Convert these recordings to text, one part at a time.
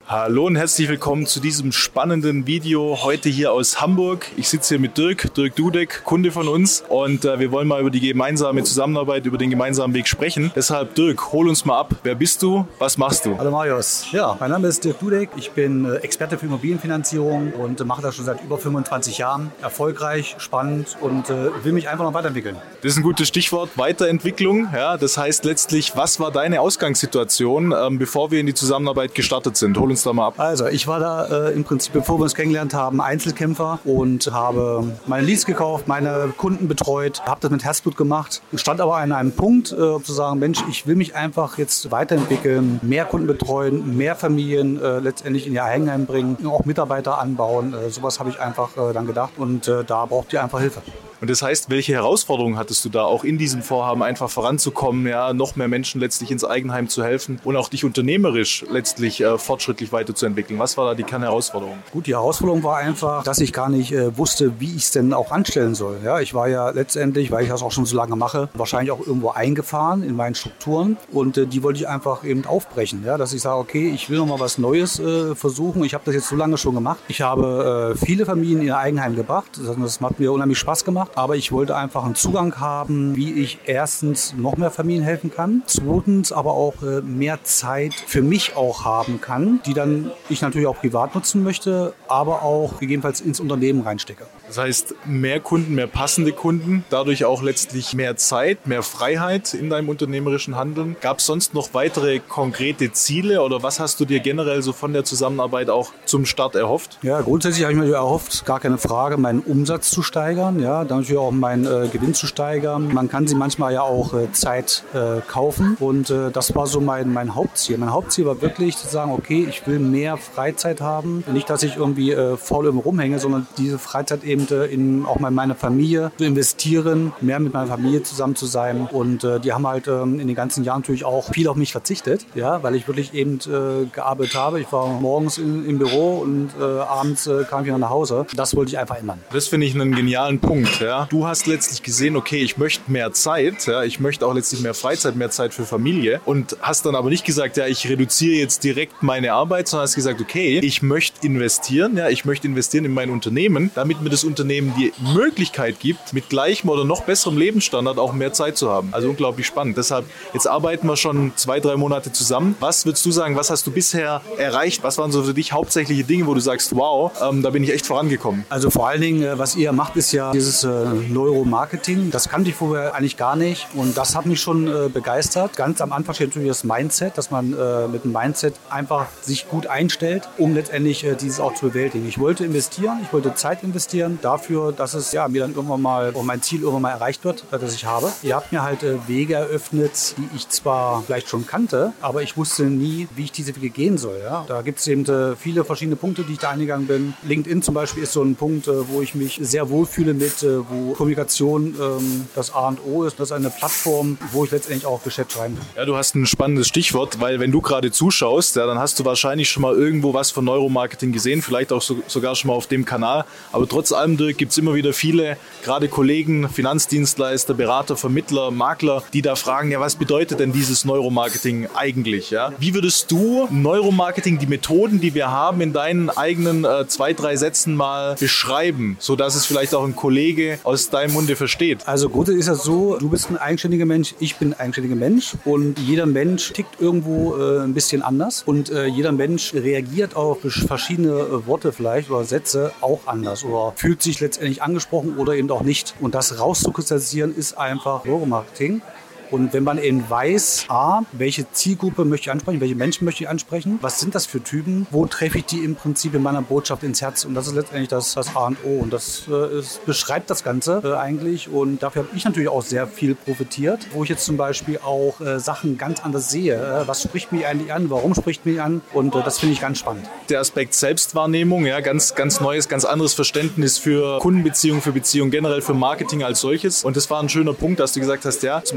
Hallo und herzlich willkommen zu diesem spannenden Video heute hier aus Hamburg. Ich sitze hier mit Dirk Dudek, Kunde von uns, und wir wollen mal über die gemeinsame Zusammenarbeit, über den gemeinsamen Weg sprechen. Deshalb Dirk, hol uns mal ab. Wer bist du? Was machst du? Hallo Marius. Ja, mein Name ist Dirk Dudek. Ich bin Experte für Immobilienfinanzierung und mache das schon seit über 25 Jahren. Erfolgreich, spannend und will mich einfach noch weiterentwickeln. Das ist ein gutes Stichwort, Weiterentwicklung. Ja, das heißt letztlich, was war deine Ausgangssituation, bevor wir in die Zusammenarbeit gestartet sind? Hol uns da mal ab. Also ich war da im Prinzip, bevor wir uns kennengelernt haben, Einzelkämpfer und habe meine Leads gekauft, meine Kunden betreut, habe das mit Herzblut gemacht. Stand aber an einem Punkt, zu sagen, Mensch, ich will mich einfach jetzt weiterentwickeln, mehr Kunden betreuen, mehr Familien letztendlich in ihr Eigenheim bringen, auch Mitarbeiter anbauen. Sowas habe ich einfach dann gedacht und da braucht ihr einfach Hilfe. Und das heißt, welche Herausforderungen hattest du da auch in diesem Vorhaben, einfach voranzukommen, ja, noch mehr Menschen letztlich ins Eigenheim zu helfen und auch dich unternehmerisch letztlich fortschrittlich weiterzuentwickeln? Was war da die Kernherausforderung? Gut, die Herausforderung war einfach, dass ich gar nicht wusste, wie ich es denn auch anstellen soll. Ja, ich war ja letztendlich, weil ich das auch schon so lange mache, wahrscheinlich auch irgendwo eingefahren in meinen Strukturen und die wollte ich einfach eben aufbrechen. Ja, dass ich sage, okay, ich will noch mal was Neues versuchen. Ich habe das jetzt so lange schon gemacht. Ich habe viele Familien in ihr Eigenheim gebracht. Das hat mir unheimlich Spaß gemacht. Aber ich wollte einfach einen Zugang haben, wie ich erstens noch mehr Familien helfen kann, zweitens aber auch mehr Zeit für mich auch haben kann, die dann ich natürlich auch privat nutzen möchte, aber auch gegebenenfalls ins Unternehmen reinstecke. Das heißt, mehr Kunden, mehr passende Kunden, dadurch auch letztlich mehr Zeit, mehr Freiheit in deinem unternehmerischen Handeln. Gab es sonst noch weitere konkrete Ziele oder was hast du dir generell so von der Zusammenarbeit auch zum Start erhofft? Ja, grundsätzlich habe ich mir erhofft, gar keine Frage, meinen Umsatz zu steigern, ja, dann natürlich auch meinen Gewinn zu steigern. Man kann sie manchmal ja auch Zeit kaufen und das war so mein Hauptziel. Mein Hauptziel war wirklich zu sagen, okay, ich will mehr Freizeit haben. Nicht, dass ich irgendwie faul irgendwo rumhänge, sondern diese Freizeit eben in auch mal meine Familie zu investieren, mehr mit meiner Familie zusammen zu sein. Und die haben halt in den ganzen Jahren natürlich auch viel auf mich verzichtet, ja, weil ich wirklich eben gearbeitet habe. Ich war morgens im Büro und abends kam ich wieder nach Hause. Das wollte ich einfach ändern. Das finde ich einen genialen Punkt. Ja. Du hast letztlich gesehen, okay, ich möchte mehr Zeit, ja, ich möchte auch letztlich mehr Freizeit, mehr Zeit für Familie und hast dann aber nicht gesagt, ja, ich reduziere jetzt direkt meine Arbeit, sondern hast gesagt, okay, ich möchte investieren, ja, ich möchte investieren in mein Unternehmen, damit mir das Unternehmen die Möglichkeit gibt, mit gleichem oder noch besserem Lebensstandard auch mehr Zeit zu haben. Also unglaublich spannend. Deshalb, jetzt arbeiten wir schon 2-3 Monate zusammen. Was würdest du sagen, was hast du bisher erreicht? Was waren so für dich hauptsächliche Dinge, wo du sagst, wow, da bin ich echt vorangekommen? Also vor allen Dingen, was ihr macht, ist ja dieses Neuromarketing. Das kannte ich vorher eigentlich gar nicht und das hat mich schon begeistert. Ganz am Anfang steht natürlich das Mindset, dass man mit dem Mindset einfach sich gut einstellt, um letztendlich dieses auch zu bewältigen. Ich wollte investieren, ich wollte Zeit investieren dafür, dass es ja mir dann irgendwann mal, mein Ziel irgendwann mal erreicht wird, das ich habe. Ihr habt mir halt Wege eröffnet, die ich zwar vielleicht schon kannte, aber ich wusste nie, wie ich diese Wege gehen soll. Ja? Da gibt es eben viele verschiedene Punkte, die ich da eingegangen bin. LinkedIn zum Beispiel ist so ein Punkt, wo ich mich sehr wohlfühle mit, wo Kommunikation das A und O ist. Das ist eine Plattform, wo ich letztendlich auch Geschäft schreiben kann. Ja, du hast ein spannendes Stichwort, weil wenn du gerade zuschaust, ja, dann hast du wahrscheinlich schon mal irgendwo was von Neuromarketing gesehen, vielleicht auch sogar schon mal auf dem Kanal. Aber trotz allem, Dirk, gibt es immer wieder viele, gerade Kollegen, Finanzdienstleister, Berater, Vermittler, Makler, die da fragen, ja, was bedeutet denn dieses Neuromarketing eigentlich? Ja? Wie würdest du Neuromarketing, die Methoden, die wir haben, in deinen eigenen 2-3 Sätzen mal beschreiben, sodass es vielleicht auch ein Kollege aus deinem Munde versteht? Also grundsätzlich ist das so, du bist ein eigenständiger Mensch, ich bin ein eigenständiger Mensch und jeder Mensch tickt irgendwo ein bisschen anders und jeder Mensch reagiert auf verschiedene Worte vielleicht oder Sätze auch anders oder fühlt sich letztendlich angesprochen oder eben auch nicht. Und das rauszukristallisieren ist einfach Neuromarketing. Und wenn man eben weiß, welche Zielgruppe möchte ich ansprechen, welche Menschen möchte ich ansprechen, was sind das für Typen, wo treffe ich die im Prinzip in meiner Botschaft ins Herz? Und das ist letztendlich das A und O. Und das beschreibt das Ganze eigentlich. Und dafür habe ich natürlich auch sehr viel profitiert, wo ich jetzt zum Beispiel auch Sachen ganz anders sehe. Was spricht mich eigentlich an? Warum spricht mich an? Und das finde ich ganz spannend. Der Aspekt Selbstwahrnehmung, ja, ganz neues, ganz anderes Verständnis für Kundenbeziehungen, für Beziehungen generell, für Marketing als solches. Und das war ein schöner Punkt, dass du gesagt hast, ja, zum einen klar,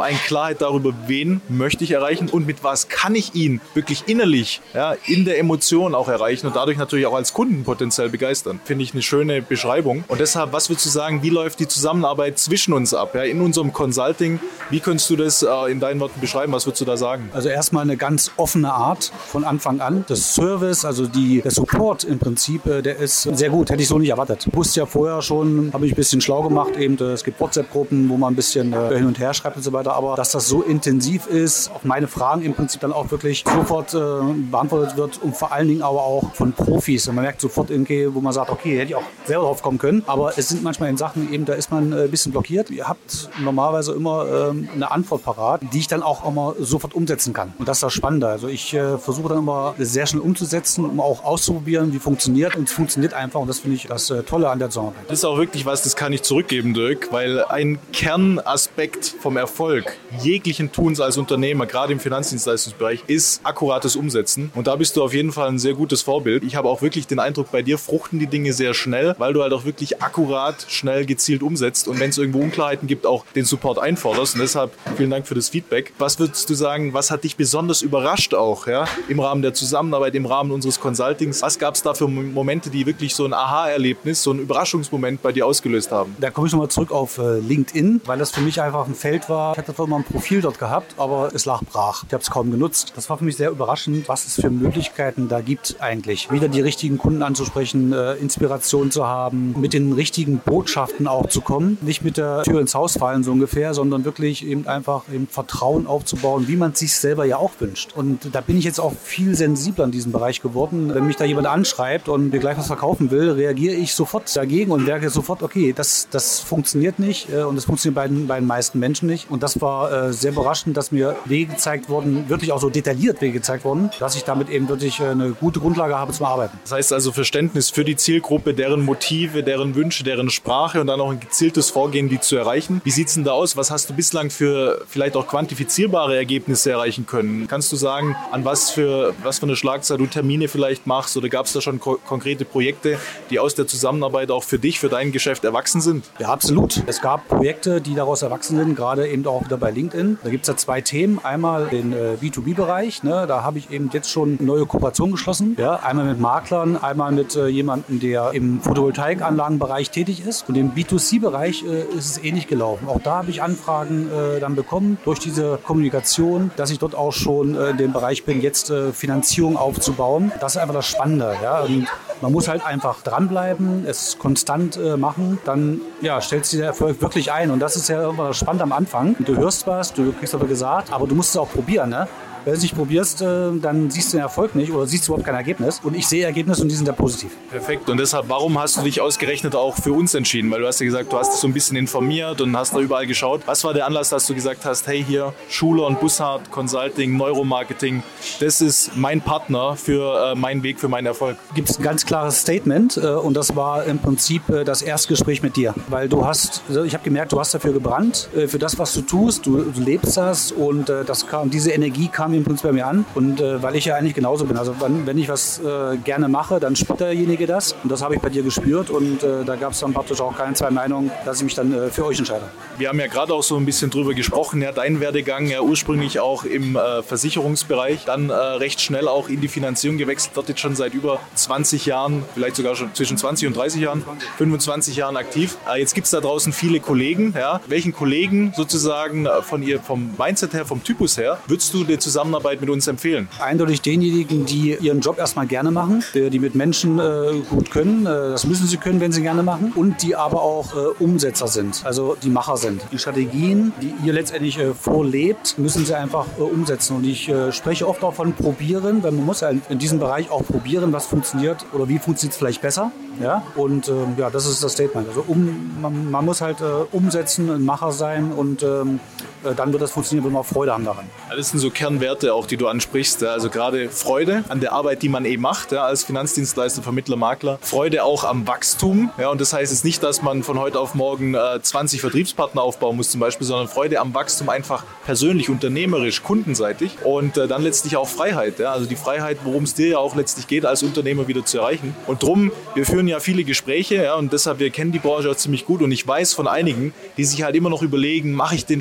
Klarheit darüber, wen möchte ich erreichen und mit was kann ich ihn wirklich innerlich, ja, in der Emotion auch erreichen und dadurch natürlich auch als Kunden potenziell begeistern. Finde ich eine schöne Beschreibung. Und deshalb, was würdest du sagen, wie läuft die Zusammenarbeit zwischen uns ab, ja, in unserem Consulting? Wie könntest du das in deinen Worten beschreiben? Was würdest du da sagen? Also erstmal eine ganz offene Art von Anfang an. Das Service, also der Support im Prinzip, der ist sehr gut. Hätte ich so nicht erwartet. Ich wusste ja vorher schon, habe ich ein bisschen schlau gemacht. Eben, es gibt WhatsApp-Gruppen, wo man ein bisschen hin und her schreibt und so weiter. Aber dass das so intensiv ist, auf meine Fragen im Prinzip dann auch wirklich sofort beantwortet wird und vor allen Dingen aber auch von Profis. Und man merkt sofort irgendwie, wo man sagt, okay, hätte ich auch selber drauf kommen können. Aber es sind manchmal in Sachen eben, da ist man ein bisschen blockiert. Ihr habt normalerweise immer eine Antwort parat, die ich dann auch immer sofort umsetzen kann. Und das ist das Spannende. Also ich versuche dann immer sehr schnell umzusetzen, um auch auszuprobieren, wie funktioniert. Und es funktioniert einfach und das finde ich das Tolle an der Zusammenarbeit. Das ist auch wirklich was, das kann ich zurückgeben, Dirk, weil ein Kernaspekt vom Erfolg jeglichen Tuns als Unternehmer, gerade im Finanzdienstleistungsbereich, ist akkurates Umsetzen. Und da bist du auf jeden Fall ein sehr gutes Vorbild. Ich habe auch wirklich den Eindruck, bei dir fruchten die Dinge sehr schnell, weil du halt auch wirklich akkurat, schnell, gezielt umsetzt und wenn es irgendwo Unklarheiten gibt, auch den Support einforderst. Und deshalb vielen Dank für das Feedback. Was würdest du sagen, was hat dich besonders überrascht auch, ja, im Rahmen der Zusammenarbeit, im Rahmen unseres Consultings? Was gab es da für Momente, die wirklich so ein Aha-Erlebnis, so ein Überraschungsmoment bei dir ausgelöst haben? Da komme ich nochmal zurück auf LinkedIn, weil das für mich einfach ein Feld war. Ich hatte zwar immer ein Profil dort gehabt, aber es lag brach. Ich habe es kaum genutzt. Das war für mich sehr überraschend, was es für Möglichkeiten da gibt eigentlich. Wieder die richtigen Kunden anzusprechen, Inspiration zu haben, mit den richtigen Botschaften auch zu kommen. Nicht mit der Tür ins Haus fallen so ungefähr, sondern wirklich eben einfach eben Vertrauen aufzubauen, wie man es sich selber ja auch wünscht. Und da bin ich jetzt auch viel sensibler in diesem Bereich geworden. Wenn mich da jemand anschreibt und mir gleich was verkaufen will, reagiere ich sofort dagegen und merke sofort, okay, das funktioniert nicht und das funktioniert bei den meisten Menschen nicht. Und das war sehr überraschend, dass mir Wege gezeigt wurden, wirklich auch so detailliert Wege gezeigt wurden, dass ich damit eben wirklich eine gute Grundlage habe zum Arbeiten. Das heißt also Verständnis für die Zielgruppe, deren Motive, deren Wünsche, deren Sprache und dann auch ein gezieltes Vorgehen, die zu erreichen. Wie sieht es denn da aus? Was hast du bislang für vielleicht auch quantifizierbare Ergebnisse erreichen können? Kannst du sagen, an was für eine Schlagzahl du Termine vielleicht machst oder gab es da schon konkrete Projekte, die aus der Zusammenarbeit auch für dich, für dein Geschäft erwachsen sind? Ja, absolut. Es gab Projekte, die daraus erwachsen sind, gerade eben auch wieder bei LinkedIn. Da gibt es ja zwei Themen. Einmal den B2B-Bereich. Ne? Da habe ich eben jetzt schon neue Kooperationen geschlossen. Ja? Einmal mit Maklern, einmal mit jemandem, der im Photovoltaikanlagenbereich tätig ist. Und im B2C-Bereich ist es ähnlich gelaufen. Auch da habe ich Anfragen dann bekommen durch diese Kommunikation, dass ich dort auch schon in dem Bereich bin, jetzt Finanzierung aufzubauen. Das ist einfach das Spannende. Ja? Und man muss halt einfach dranbleiben, es konstant machen, dann stellt sich der Erfolg wirklich ein. Und das ist ja immer das Spannende am Anfang. Du hörst was, du kriegst aber gesagt, aber du musst es auch probieren. Ne? Wenn du es nicht probierst, dann siehst du den Erfolg nicht oder siehst überhaupt kein Ergebnis. Und ich sehe Ergebnisse und die sind sehr positiv. Perfekt. Und deshalb, warum hast du dich ausgerechnet auch für uns entschieden? Weil du hast ja gesagt, du hast dich so ein bisschen informiert und hast da überall geschaut. Was war der Anlass, dass du gesagt hast, hey hier, Schuler und Bussard, Consulting, Neuromarketing, das ist mein Partner für meinen Weg, für meinen Erfolg? Gibt es ein ganz klares Statement und das war im Prinzip das Erstgespräch mit dir. Weil ich habe gemerkt, du hast dafür gebrannt, für das, was du tust, du lebst das und diese Energie kam im Prinzip bei mir an und weil ich ja eigentlich genauso bin. Also wenn ich was gerne mache, dann spürt derjenige das und das habe ich bei dir gespürt und da gab es dann praktisch auch keine zwei Meinungen, dass ich mich dann für euch entscheide. Wir haben ja gerade auch so ein bisschen drüber gesprochen, ja, dein Werdegang ja ursprünglich auch im Versicherungsbereich, dann recht schnell auch in die Finanzierung gewechselt, dort jetzt schon seit über 20 Jahren, vielleicht sogar schon zwischen 20 und 30 Jahren, 25 Jahren aktiv. Jetzt gibt es da draußen viele Kollegen. Ja. Welchen Kollegen sozusagen vom Mindset her, vom Typus her, würdest du die Zusammenarbeit mit uns empfehlen? Eindeutig denjenigen, die ihren Job erstmal gerne machen, die mit Menschen gut können. Das müssen sie können, wenn sie gerne machen. Und die aber auch Umsetzer sind, also die Macher sind. Die Strategien, die ihr letztendlich vorlebt, müssen sie einfach umsetzen. Und ich spreche oft auch von probieren, weil man muss ja in diesem Bereich auch probieren, was funktioniert oder wie funktioniert es vielleicht besser. Ja? Und das ist das Statement. Also man muss halt umsetzen, ein Macher sein und dann wird das funktionieren, wenn wir Freude haben daran. Das sind so Kernwerte auch, die du ansprichst. Also gerade Freude an der Arbeit, die man macht, als Finanzdienstleister, Vermittler, Makler. Freude auch am Wachstum. Ja, und das heißt jetzt nicht, dass man von heute auf morgen 20 Vertriebspartner aufbauen muss zum Beispiel, sondern Freude am Wachstum einfach persönlich, unternehmerisch, kundenseitig. Und dann letztlich auch Freiheit. Ja, also die Freiheit, worum es dir ja auch letztlich geht, als Unternehmer wieder zu erreichen. Und drum, wir führen ja viele Gespräche, und deshalb, wir kennen die Branche auch ziemlich gut. Und ich weiß von einigen, die sich halt immer noch überlegen, mache ich den Schritt, gehe ich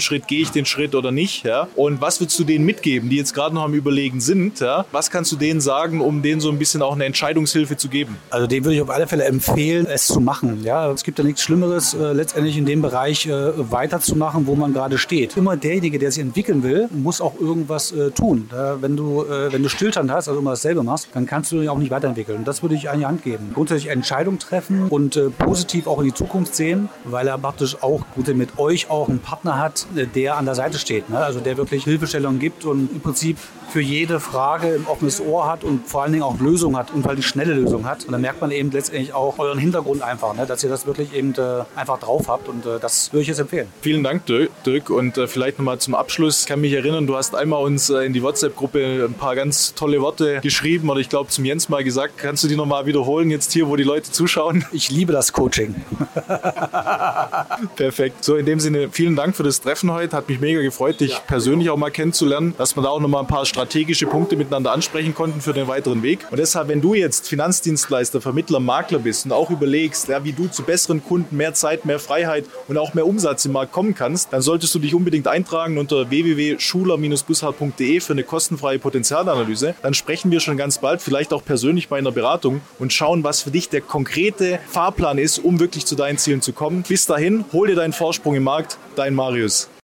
ich den Schritt oder nicht? Ja? Und was würdest du denen mitgeben, die jetzt gerade noch am Überlegen sind? Ja? Was kannst du denen sagen, um denen so ein bisschen auch eine Entscheidungshilfe zu geben? Also dem würde ich auf alle Fälle empfehlen, es zu machen. Ja, es gibt ja nichts Schlimmeres, letztendlich in dem Bereich weiterzumachen, wo man gerade steht. Immer derjenige, der sich entwickeln will, muss auch irgendwas tun. Wenn du Stillstand hast, also immer dasselbe machst, dann kannst du dich auch nicht weiterentwickeln. Und das würde ich an die Hand geben. Grundsätzlich Entscheidungen treffen und positiv auch in die Zukunft sehen, weil er praktisch auch mit euch auch einen Partner hat, der an der Seite steht. Ne? Also der wirklich Hilfestellung gibt und im Prinzip für jede Frage ein offenes Ohr hat und vor allen Dingen auch Lösungen hat und weil die schnelle Lösung hat. Und dann merkt man eben letztendlich auch euren Hintergrund einfach, ne? Dass ihr das wirklich eben einfach drauf habt und das würde ich jetzt empfehlen. Vielen Dank, Dirk. Und vielleicht nochmal zum Abschluss. Ich kann mich erinnern, du hast einmal uns in die WhatsApp-Gruppe ein paar ganz tolle Worte geschrieben oder ich glaube zum Jens mal gesagt. Kannst du die nochmal wiederholen jetzt hier, wo die Leute zuschauen? Ich liebe das Coaching. Perfekt. So, in dem Sinne, vielen Dank für das Treffen heute. Hat mich mega gefreut, dich persönlich auch mal kennenzulernen, dass wir da auch nochmal ein paar strategische Punkte miteinander ansprechen konnten für den weiteren Weg. Und deshalb, wenn du jetzt Finanzdienstleister, Vermittler, Makler bist und auch überlegst, ja, wie du zu besseren Kunden, mehr Zeit, mehr Freiheit und auch mehr Umsatz im Markt kommen kannst, dann solltest du dich unbedingt eintragen unter www.schuler-bussard.de für eine kostenfreie Potenzialanalyse. Dann sprechen wir schon ganz bald, vielleicht auch persönlich bei einer Beratung und schauen, was für dich der konkrete Fahrplan ist, um wirklich zu deinen Zielen zu kommen. Bis dahin, hol dir deinen Vorsprung im Markt. Dein Marius.